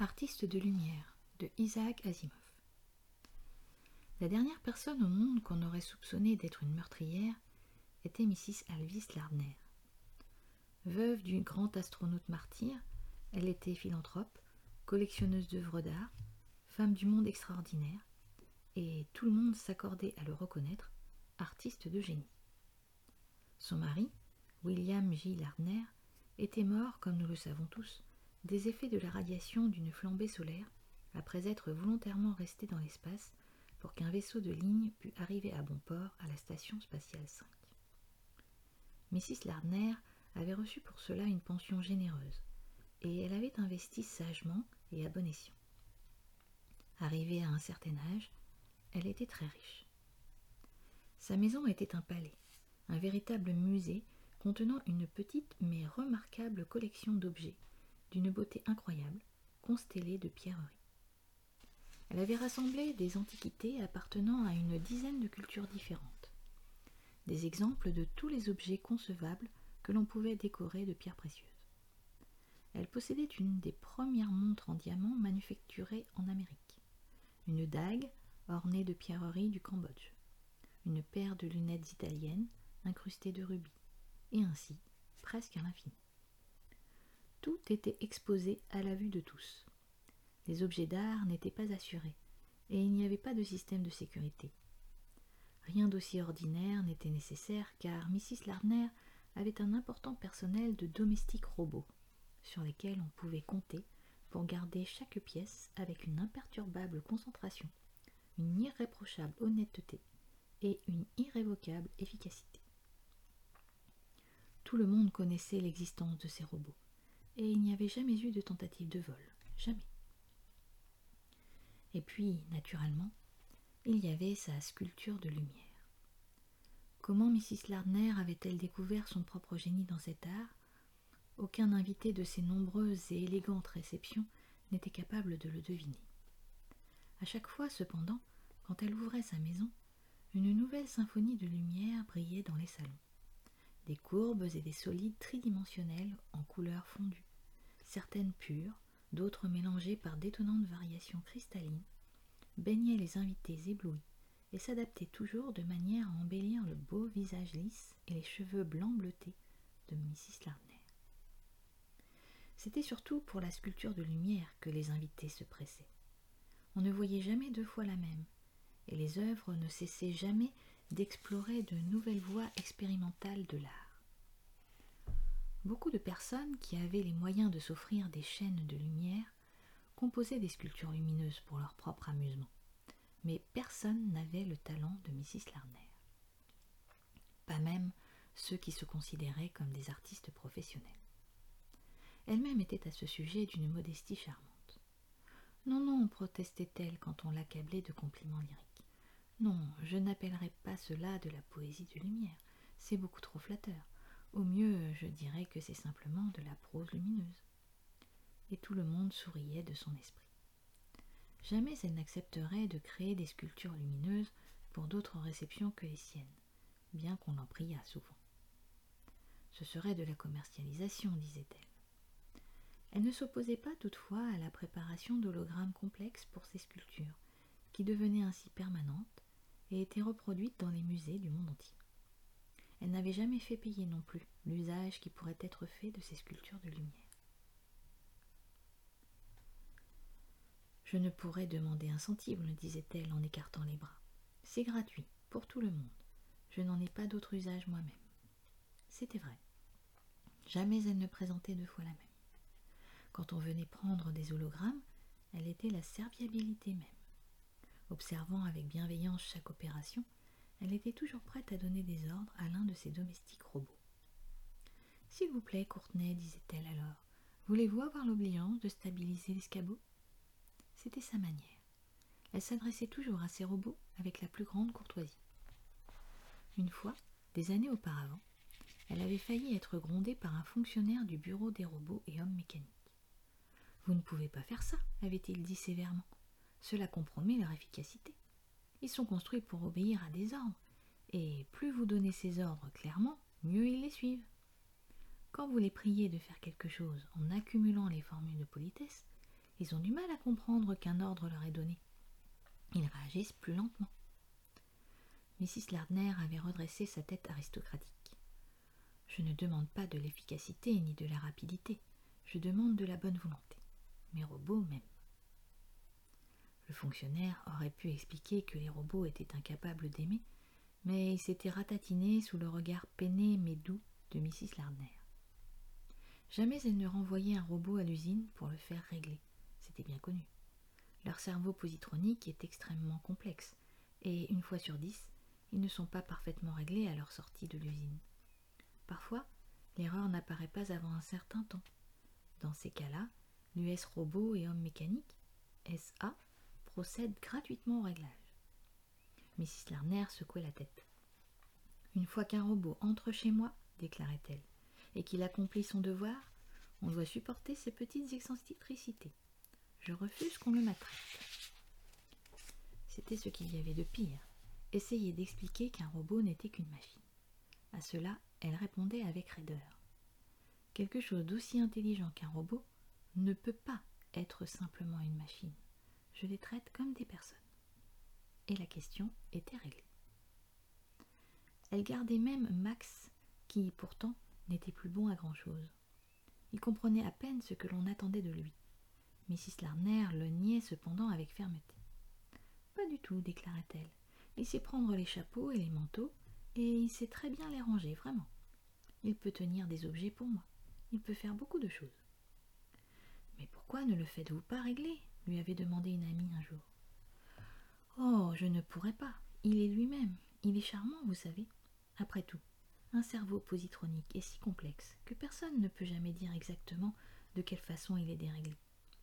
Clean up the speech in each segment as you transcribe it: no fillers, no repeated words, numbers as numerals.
Artiste de lumière de Isaac Asimov. La dernière personne au monde qu'on aurait soupçonnée d'être une meurtrière était Mrs. Alvis Lardner. Veuve du grand astronaute martyr, elle était philanthrope, collectionneuse d'œuvres d'art, femme du monde extraordinaire, et tout le monde s'accordait à le reconnaître, artiste de génie. Son mari, William J. Lardner, était mort, comme nous le savons tous, des effets de la radiation d'une flambée solaire, après être volontairement resté dans l'espace pour qu'un vaisseau de ligne pût arriver à bon port à la station spatiale 5. Mrs. Lardner avait reçu pour cela une pension généreuse, et elle avait investi sagement et à bon escient. Arrivée à un certain âge, elle était très riche. Sa maison était un palais, un véritable musée contenant une petite mais remarquable collection d'objets, d'une beauté incroyable, constellée de pierreries. Elle avait rassemblé des antiquités appartenant à une dizaine de cultures différentes, des exemples de tous les objets concevables que l'on pouvait décorer de pierres précieuses. Elle possédait une des premières montres en diamant manufacturées en Amérique, une dague ornée de pierreries du Cambodge, une paire de lunettes italiennes incrustées de rubis, et ainsi, presque à l'infini. Tout était exposé à la vue de tous. Les objets d'art n'étaient pas assurés, et il n'y avait pas de système de sécurité. Rien d'aussi ordinaire n'était nécessaire, car Mrs. Lardner avait un important personnel de domestiques robots, sur lesquels on pouvait compter pour garder chaque pièce avec une imperturbable concentration, une irréprochable honnêteté et une irrévocable efficacité. Tout le monde connaissait l'existence de ces robots, et il n'y avait jamais eu de tentative de vol, jamais. Et puis, naturellement, il y avait sa sculpture de lumière. Comment Mrs. Lardner avait-elle découvert son propre génie dans cet art ? Aucun invité de ces nombreuses et élégantes réceptions n'était capable de le deviner. À chaque fois, cependant, quand elle ouvrait sa maison, une nouvelle symphonie de lumière brillait dans les salons. Des courbes et des solides tridimensionnels en couleurs fondues, certaines pures, d'autres mélangées par d'étonnantes variations cristallines, baignaient les invités éblouis et s'adaptaient toujours de manière à embellir le beau visage lisse et les cheveux blancs bleutés de Mrs. Lardner. C'était surtout pour la sculpture de lumière que les invités se pressaient. On ne voyait jamais deux fois la même, et les œuvres ne cessaient jamais d'explorer de nouvelles voies expérimentales de l'art. Beaucoup de personnes qui avaient les moyens de s'offrir des chaînes de lumière composaient des sculptures lumineuses pour leur propre amusement, mais personne n'avait le talent de Mrs. Lardner. Pas même ceux qui se considéraient comme des artistes professionnels. Elle-même était à ce sujet d'une modestie charmante. « Non, non, protestait-elle quand on l'accablait de compliments lyriques. Non, je n'appellerais pas cela de la poésie de lumière, c'est beaucoup trop flatteur. Au mieux, je dirais que c'est simplement de la prose lumineuse. » Et tout le monde souriait de son esprit. Jamais elle n'accepterait de créer des sculptures lumineuses pour d'autres réceptions que les siennes, bien qu'on l'en priât souvent. Ce serait de la commercialisation, disait-elle. Elle ne s'opposait pas toutefois à la préparation d'hologrammes complexes pour ses sculptures, qui devenaient ainsi permanentes et étaient reproduites dans les musées du monde entier. Elle n'avait jamais fait payer non plus l'usage qui pourrait être fait de ces sculptures de lumière. « Je ne pourrais demander un centime, disait-elle en écartant les bras. C'est gratuit, pour tout le monde. Je n'en ai pas d'autre usage moi-même. » C'était vrai. Jamais elle ne présentait deux fois la même. Quand on venait prendre des hologrammes, elle était la serviabilité même. Observant avec bienveillance chaque opération, elle était toujours prête à donner des ordres à l'un de ses domestiques robots. « S'il vous plaît, Courtenay, disait-elle alors, voulez-vous avoir l'obligeance de stabiliser l'escabeau ?» C'était sa manière. Elle s'adressait toujours à ses robots avec la plus grande courtoisie. Une fois, des années auparavant, elle avait failli être grondée par un fonctionnaire du bureau des robots et hommes mécaniques. « Vous ne pouvez pas faire ça, avait-il dit sévèrement. Cela compromet leur efficacité. Ils sont construits pour obéir à des ordres, et plus vous donnez ces ordres clairement, mieux ils les suivent. Quand vous les priez de faire quelque chose en accumulant les formules de politesse, Ils ont du mal à comprendre qu'un ordre leur est donné. Ils réagissent plus lentement. Mrs. Lardner avait redressé sa tête aristocratique. Je ne demande pas de l'efficacité ni de la rapidité, je demande de la bonne volonté. Mes robots m'aiment. Le fonctionnaire aurait pu expliquer que les robots étaient incapables d'aimer, mais il s'était ratatiné sous le regard peiné mais doux de Mrs. Lardner. Jamais elle ne renvoyait un robot à l'usine pour le faire régler, c'était bien connu. Leur cerveau positronique est extrêmement complexe, et une fois sur 10, ils ne sont pas parfaitement réglés à leur sortie de l'usine. Parfois, l'erreur n'apparaît pas avant un certain temps. Dans ces cas-là, l'US Robot et Homme Mécanique, SA, procède gratuitement au réglage. Mrs. Lardner secouait la tête. Une fois qu'un robot entre chez moi, déclarait-elle, et qu'il accomplit son devoir, on doit supporter ses petites excentricités. Je refuse qu'on le maltraite. C'était ce qu'il y avait de pire. Essayer d'expliquer qu'un robot n'était qu'une machine. À cela, elle répondait avec raideur. Quelque chose d'aussi intelligent qu'un robot ne peut pas être simplement une machine. Je les traite comme des personnes. Et la question était réglée. Elle gardait même Max, qui, pourtant, n'était plus bon à grand-chose. Il comprenait à peine ce que l'on attendait de lui. Mrs. Lardner le niait cependant avec fermeté. « Pas du tout, déclarait-elle. Il sait prendre les chapeaux et les manteaux, et il sait très bien les ranger, vraiment. Il peut tenir des objets pour moi. Il peut faire beaucoup de choses. »« Mais pourquoi ne le faites-vous pas régler ?» lui avait demandé une amie un jour. « Oh, je ne pourrais pas. Il est lui-même. Il est charmant, vous savez. Après tout, un cerveau positronique est si complexe que personne ne peut jamais dire exactement de quelle façon il est déréglé.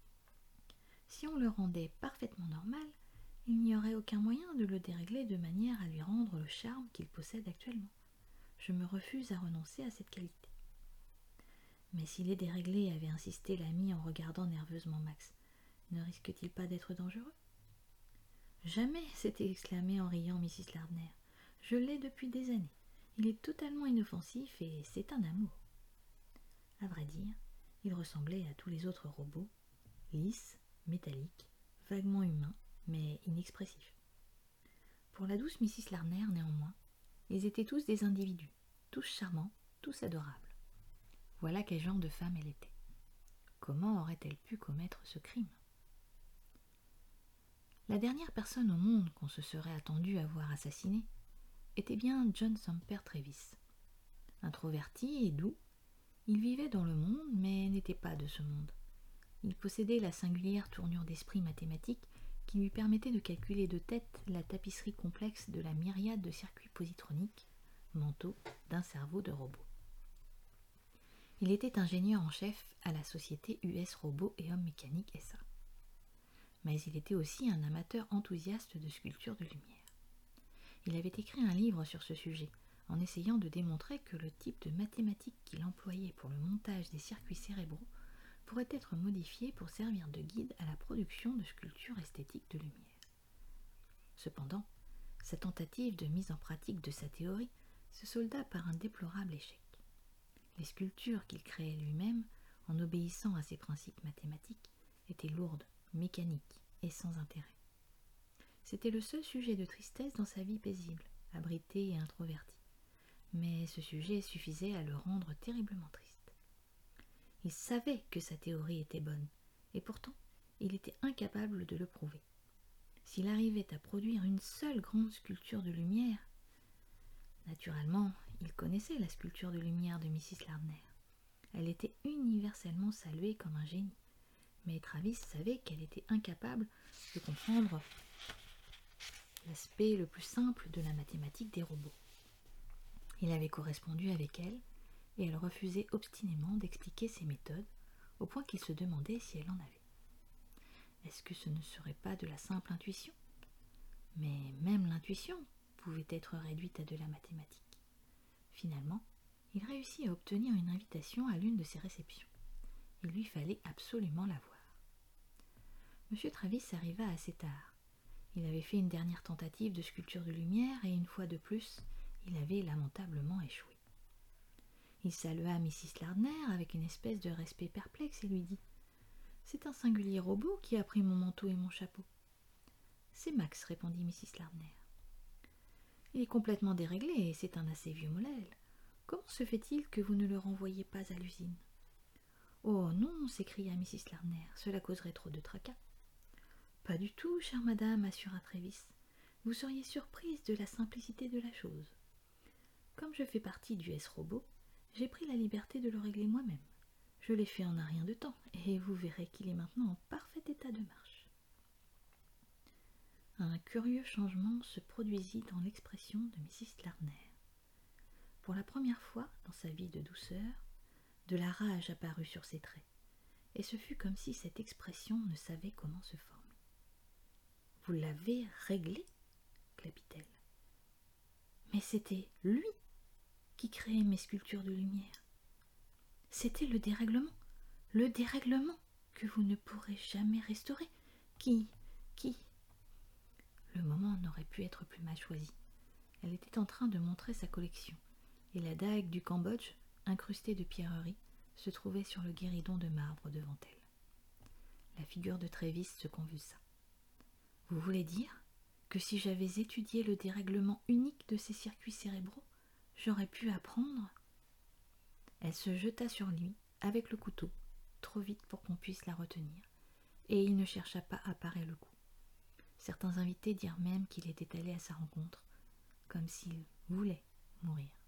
Si on le rendait parfaitement normal, il n'y aurait aucun moyen de le dérégler de manière à lui rendre le charme qu'il possède actuellement. Je me refuse à renoncer à cette qualité. »« Mais s'il est déréglé, avait insisté l'ami en regardant nerveusement Max, ne risque-t-il pas d'être dangereux ? » Jamais, s'était exclamée en riant Mrs. Lardner. Je l'ai depuis des années. Il est totalement inoffensif et c'est un amour. À vrai dire, il ressemblait à tous les autres robots, lisses, métalliques, vaguement humains, mais inexpressifs. Pour la douce Mrs. Lardner, néanmoins, ils étaient tous des individus, tous charmants, tous adorables. Voilà quel genre de femme elle était. Comment aurait-elle pu commettre ce crime ? La dernière personne au monde qu'on se serait attendu à voir assassinée était bien John Samper Travis. Introverti et doux, il vivait dans le monde, mais n'était pas de ce monde. Il possédait la singulière tournure d'esprit mathématique qui lui permettait de calculer de tête la tapisserie complexe de la myriade de circuits positroniques, mentaux, d'un cerveau de robot. Il était ingénieur en chef à la société US Robot et Homme Mécanique SA. Mais il était aussi un amateur enthousiaste de sculpture de lumière. Il avait écrit un livre sur ce sujet, en essayant de démontrer que le type de mathématiques qu'il employait pour le montage des circuits cérébraux pourrait être modifié pour servir de guide à la production de sculptures esthétiques de lumière. Cependant, sa tentative de mise en pratique de sa théorie se solda par un déplorable échec. Les sculptures qu'il créait lui-même, en obéissant à ses principes mathématiques, étaient lourdes, mécaniques et sans intérêt. C'était le seul sujet de tristesse dans sa vie paisible, abritée et introvertie. Mais ce sujet suffisait à le rendre terriblement triste. Il savait que sa théorie était bonne, et pourtant, il était incapable de le prouver. S'il arrivait à produire une seule grande sculpture de lumière, naturellement, il connaissait la sculpture de lumière de Mrs. Lardner. Elle était universellement saluée comme un génie, mais Travis savait qu'elle était incapable de comprendre l'aspect le plus simple de la mathématique des robots. Il avait correspondu avec elle, et elle refusait obstinément d'expliquer ses méthodes, au point qu'il se demandait si elle en avait. Est-ce que ce ne serait pas de la simple intuition ? Mais même l'intuition pouvait être réduite à de la mathématique. Finalement, il réussit à obtenir une invitation à l'une de ses réceptions. Il lui fallait absolument la voir. M. Travis arriva assez tard. Il avait fait une dernière tentative de sculpture de lumière et une fois de plus, il avait lamentablement échoué. Il salua Mrs. Lardner avec une espèce de respect perplexe et lui dit « C'est un singulier robot qui a pris mon manteau et mon chapeau. C'est Max, répondit Mrs. Lardner. Il est complètement déréglé et c'est un assez vieux modèle. Comment se fait-il que vous ne le renvoyiez pas à l'usine? Oh non, s'écria Mrs. Lardner, cela causerait trop de tracas. Pas du tout, chère madame, assura Travis. Vous seriez surprise de la simplicité de la chose. Comme je fais partie du S-Robot, j'ai pris la liberté de le régler moi-même. Je l'ai fait en un rien de temps, et vous verrez qu'il est maintenant en parfait état de marche. Un curieux changement se produisit dans l'expression de Mrs. Lardner. Pour la première fois dans sa vie de douceur, de la rage apparut sur ses traits, et ce fut comme si cette expression ne savait comment se former. « Vous l'avez réglé ?» glapit-elle. « Mais c'était lui qui créait mes sculptures de lumière. C'était le dérèglement que vous ne pourrez jamais restaurer, qui... Le moment n'aurait pu être plus mal choisi. Elle était en train de montrer sa collection, et la dague du Cambodge, incrustée de pierreries, se trouvait sur le guéridon de marbre devant elle. La figure de Travis se convulsa. « Vous voulez dire que si j'avais étudié le dérèglement unique de ces circuits cérébraux, j'aurais pu apprendre ?» Elle se jeta sur lui avec le couteau, trop vite pour qu'on puisse la retenir, et il ne chercha pas à parer le coup. Certains invités dirent même qu'il était allé à sa rencontre, comme s'il voulait mourir.